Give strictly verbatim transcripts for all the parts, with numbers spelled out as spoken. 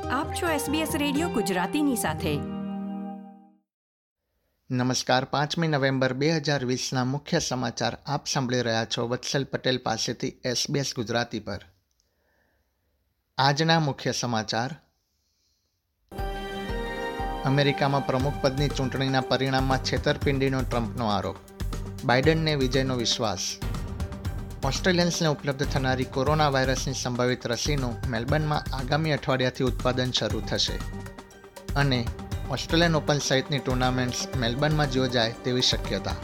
આપ છો SBS radio ગુજરાતીની સાથે. નમસ્કાર. પાંચમી નવેમ્બર બે હજાર વીસના મુખ્ય સમાચાર આપ સાંભળી રહ્યા છો વત્સલ પટેલ પાસેથી એસબીએસ ગુજરાતી પર. આજના મુખ્ય સમાચાર: અમેરિકામાં પ્રમુખ પદની ચૂંટણીના પરિણામમાં છેતરપિંડીનો ટ્રમ્પનો આરોપ, બાઇડનને વિજયનો વિશ્વાસ. ઓસ્ટ્રેલિયન્સને ઉપલબ્ધ થનારી કોરોના વાયરસની સંભવિત રસીનું મેલબર્નમાં આગામી અઠવાડિયાથી ઉત્પાદન શરૂ થશે. અને ઓસ્ટ્રેલિયન ઓપન સહિતની ટુર્નામેન્ટ્સ મેલબર્નમાં યોજાય તેવી શક્યતા.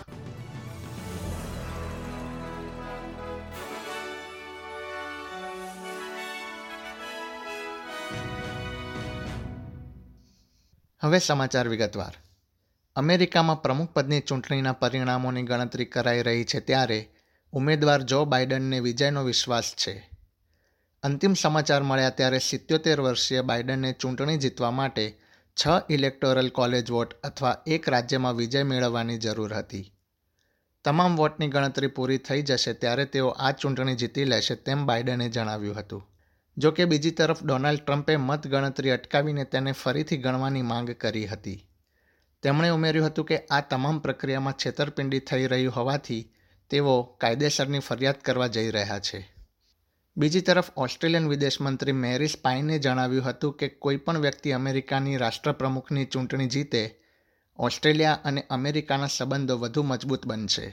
હવે સમાચાર વિગતવાર. અમેરિકામાં પ્રમુખ પદની ચૂંટણીના પરિણામોની ગણતરી કરાઈ રહી છે ત્યારે ઉમેદવાર જો બાઇડનને વિજયનો વિશ્વાસ છે. અંતિમ સમાચાર મળ્યા ત્યારે સિત્યોતેર વર્ષીય બાઇડનને ચૂંટણી જીતવા માટે છ ઇલેક્ટોરલ કોલેજ વોટ અથવા એક રાજ્યમાં વિજય મેળવવાની જરૂર હતી. તમામ વોટની ગણતરી પૂરી થઈ જશે ત્યારે તેઓ આ ચૂંટણી જીતી લેશે તેમ બાઇડને જણાવ્યું હતું. જો કે બીજી તરફ ડોનાલ્ડ ટ્રમ્પે મત ગણતરી અટકાવીને તેને ફરીથી ગણવાની માંગ કરી હતી. તેમણે ઉમેર્યું હતું કે આ તમામ પ્રક્રિયામાં છેતરપિંડી થઈ રહ્યું હોવાથી તેઓ કાયદેસરની ફરિયાદ કરવા જઈ રહ્યા છે. બીજી તરફ ઓસ્ટ્રેલિયન વિદેશ મંત્રી મેરિસ પાઇને જણાવ્યું હતું કે કોઈપણ વ્યક્તિ અમેરિકાની રાષ્ટ્રપ્રમુખની ચૂંટણી જીતે, ઓસ્ટ્રેલિયા અને અમેરિકાના સંબંધો વધુ મજબૂત બનશે.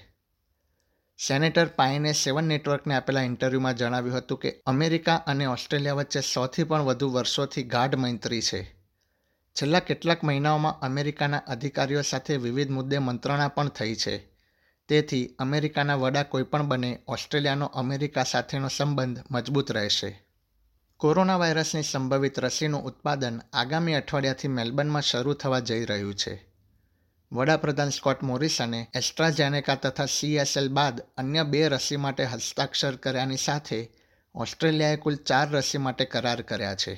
સેનેટર પાઇને સેવન નેટવર્કને આપેલા ઇન્ટરવ્યૂમાં જણાવ્યું હતું કે અમેરિકા અને ઓસ્ટ્રેલિયા વચ્ચે સૌથી પણ વધુ વર્ષોથી ગાઢ મૈત્રી છે. છેલ્લા કેટલાક મહિનાઓમાં અમેરિકાના અધિકારીઓ સાથે વિવિધ મુદ્દે મંત્રણા પણ થઈ છે. તેથી અમેરિકાના વડા કોઈપણ બને, ઓસ્ટ્રેલિયાનો અમેરિકા સાથેનો સંબંધ મજબૂત રહેશે. કોરોના વાયરસની સંભવિત રસીનું ઉત્પાદન આગામી અઠવાડિયાથી મેલબર્નમાં શરૂ થવા જઈ રહ્યું છે. વડાપ્રધાન સ્કોટ મોરિસને એસ્ટ્રાઝેનેકા તથા સીએસએલ બાદ અન્ય બે રસી માટે હસ્તાક્ષર કર્યાની સાથે ઓસ્ટ્રેલિયાએ કુલ ચાર રસી માટે કરાર કર્યા છે.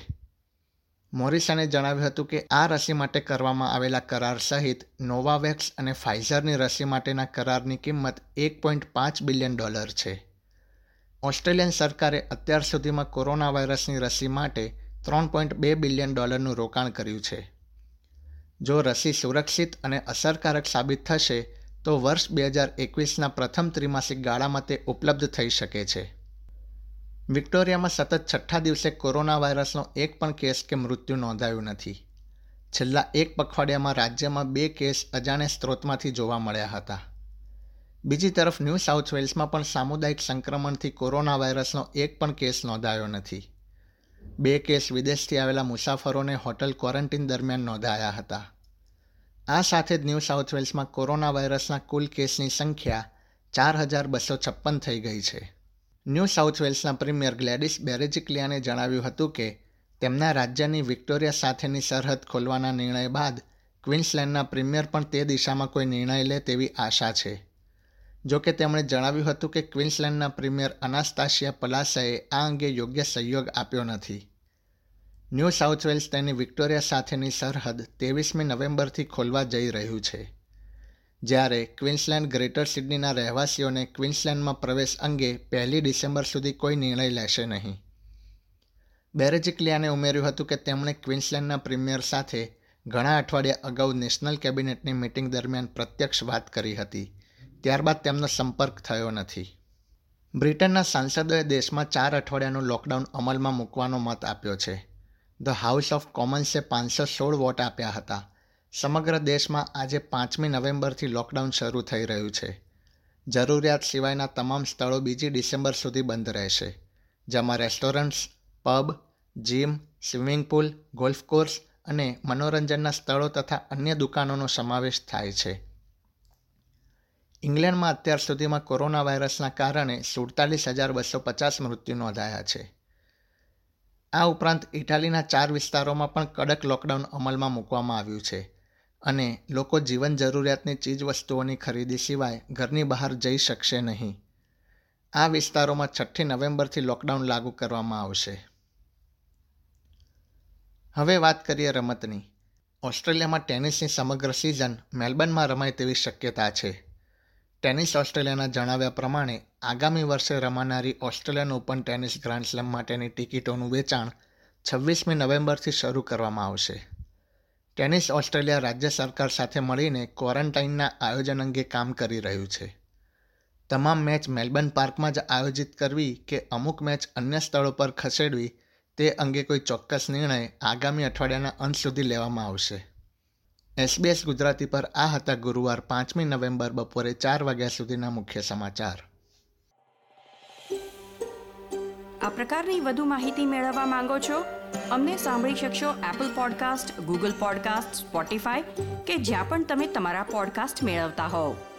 મોરિસને જણાવ્યું હતું કે આ રસી માટે કરવામાં આવેલા કરાર સહિત નોવાવેક્સ અને ફાઇઝરની રસી માટેના કરારની કિંમત એક પોઈન્ટ પાંચ બિલિયન ડોલર છે. ઓસ્ટ્રેલિયન સરકારે અત્યાર સુધીમાં કોરોના વાયરસની રસી માટે ત્રણ પોઈન્ટ બે બિલિયન ડોલરનું રોકાણ કર્યું છે. જો રસી સુરક્ષિત અને અસરકારક સાબિત થશે તો વર્ષ બે હજાર એકવીસના પ્રથમ ત્રિમાસિક ગાળામાં તે ઉપલબ્ધ થઈ શકે છે. વિક્ટોરિયામાં સતત છઠ્ઠા દિવસે કોરોના વાયરસનો એક પણ કેસ કે મૃત્યુ નોંધાયું નથી. છેલ્લા એક પખવાડિયામાં રાજ્યમાં બે કેસ અજાણ્યા સ્ત્રોતમાંથી જોવા મળ્યા હતા. બીજી તરફ ન્યૂ સાઉથ વેલ્સમાં પણ સામુદાયિક સંક્રમણથી કોરોના વાયરસનો એક પણ કેસ નોંધાયો નથી. બે કેસ વિદેશથી આવેલા મુસાફરોને હોટલ ક્વોરન્ટીન દરમિયાન નોંધાયા હતા. આ સાથે જ ન્યૂ સાઉથ વેલ્સમાં કોરોના વાયરસના કુલ કેસની સંખ્યા ચાર હજાર બસો છપ્પન થઈ ગઈ છે. ન્યૂ સાઉથ વેલ્સના પ્રીમિયર ગ્લેડિસ બેરેજિક્લિયાને જણાવ્યું હતું કે તેમના રાજ્યની વિક્ટોરિયા સાથેની સરહદ ખોલવાના નિર્ણય બાદ ક્વીન્સલેન્ડના પ્રીમિયર પણ તે દિશામાં કોઈ નિર્ણય લે તેવી આશા છે. જો કે તેમણે જણાવ્યું હતું કે ક્વીન્સલેન્ડના પ્રીમિયર અનાસ્તાશિયા પલાસએ આ અંગે યોગ્ય સહયોગ આપ્યો નથી. ન્યૂ સાઉથ વેલ્સ તેની વિક્ટોરિયા સાથેની સરહદ ત્રેવીસમી નવેમ્બરથી ખોલવા જઈ રહ્યું છે, જ્યારે ક્વીન્સલેન્ડ ગ્રેટર સિડનીના રહેવાસીઓને ક્વીન્સલેન્ડમાં પ્રવેશ અંગે પહેલી ડિસેમ્બર સુધી કોઈ નિર્ણય લેશે નહીં. બેરેજિક્લિયાને ઉમેર્યું હતું કે તેમણે ક્વીન્સલેન્ડના પ્રીમિયર સાથે ઘણા અઠવાડિયા અગાઉ નેશનલ કેબિનેટની મીટિંગ દરમિયાન પ્રત્યક્ષ વાત કરી હતી, ત્યારબાદ તેમનો સંપર્ક થયો નથી. બ્રિટનના સાંસદોએ દેશમાં ચાર અઠવાડિયાનું લોકડાઉન અમલમાં મૂકવાનો મત આપ્યો છે. ધ હાઉસ ઓફ કોમન્સે પાંચસો સોળ વોટ આપ્યા હતા. સમગ્ર દેશમાં આજે પાંચમી નવેમ્બરથી લોકડાઉન શરૂ થઈ રહ્યું છે. જરૂરિયાત સિવાયના તમામ સ્થળો બીજી ડિસેમ્બર સુધી બંધ રહેશે, જેમાં restaurants, pub, gym, swimming pool, golf course અને મનોરંજનના સ્થળો તથા અન્ય દુકાનોનો સમાવેશ થાય છે. ઇંગ્લેન્ડમાં અત્યાર સુધીમાં કોરોના વાયરસના કારણે સુડતાલીસ હજાર બસો પચાસ મૃત્યુ નોંધાયા છે. આ ઉપરાંત ઇટાલીના ચાર વિસ્તારોમાં પણ કડક લોકડાઉન અમલમાં મૂકવામાં આવ્યું છે અને લોકો જીવન જરૂરિયાતની ચીજવસ્તુઓની ખરીદી સિવાય ઘરની બહાર જઈ શકશે નહીં. આ વિસ્તારોમાં છઠ્ઠી નવેમ્બરથી લોકડાઉન લાગુ કરવામાં આવશે. હવે વાત કરીએ રમતની. ઓસ્ટ્રેલિયામાં ટેનિસની સમગ્ર સિઝન મેલબર્નમાં રમાય તેવી શક્યતા છે. ટેનિસ ઓસ્ટ્રેલિયાના જણાવ્યા પ્રમાણે આગામી વર્ષે રમાનારી Australian Open tennis grand slam માટેની ટિકિટોનું વેચાણ છવ્વીસમી નવેમ્બરથી શરૂ કરવામાં આવશે. ટેનિસ ઓસ્ટ્રેલિયા રાજ્ય સરકાર સાથે મળીને ક્વોરન્ટાઇનના આયોજન અંગે કામ કરી રહ્યું છે. તમામ મેચ મેલબર્ન પાર્કમાં જ આયોજિત કરવી કે અમુક મેચ અન્ય સ્થળો પર ખસેડવી તે અંગે કોઈ ચોક્કસ નિર્ણય આગામી અઠવાડિયાના અંત સુધી લેવામાં આવશે. એસબીએસ ગુજરાતી પર આ હતા ગુરુવાર પાંચમી નવેમ્બર બપોરે ચાર વાગ્યા સુધીના મુખ્ય સમાચાર. આ પ્રકારની વધુ માહિતી મેળવવા માંગો છો? અમને સાંભળી શકશો Apple podcast, Google podcast, Spotify કે જ્યાં પણ તમે તમારા પોડકાસ્ટ મેળવતા હોવ.